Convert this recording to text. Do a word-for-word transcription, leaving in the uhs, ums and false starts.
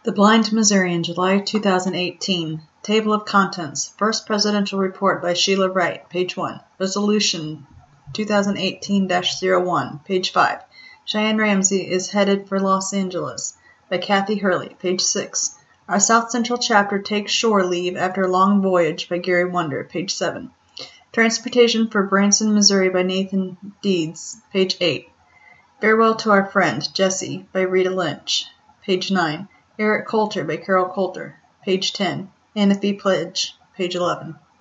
The Blind Missourian, July two thousand eighteen. Table of Contents. First Presidential Report by Sheila Wright, page one. Resolution twenty eighteen dash zero one, page five. Cheyenne Ramsey is headed for Los Angeles, by Kathy Hurley, page six. Our South Central chapter takes shore leave after a long voyage, by Gary Wonder, page seven. Transportation for Branson, Missouri, by Nathan Deeds, page eight. Farewell to Our Friend, Jesse, by Rita Lynch, page nine. Eric Coulter, by Carol Coulter, page ten. Anathy Pledge, page eleven.